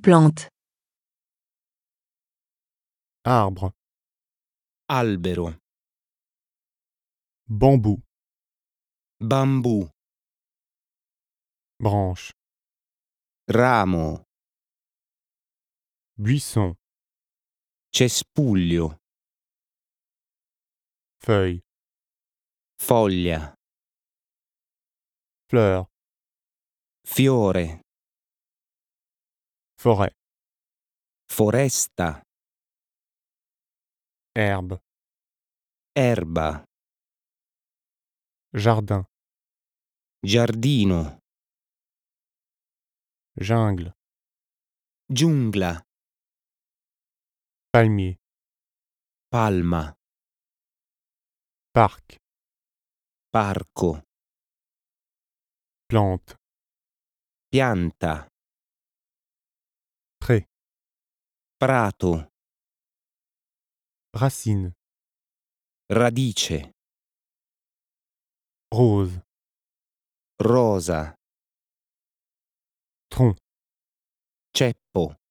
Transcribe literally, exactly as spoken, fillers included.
Plante. Arbre. Albero. Bambou. Bambù. Branche. Ramo. Buisson. Cespuglio. Feuille. Foglia. Fleur. Fiore. Forêt. Foresta. Herbe. Erba. Jardin. Giardino. Jungle. Giungla. Palmier. Palma. Parc. Parco. Plante. Pianta. Pré. Prato. Racine. Radice. Rose. Rosa. Tronc. Ceppo.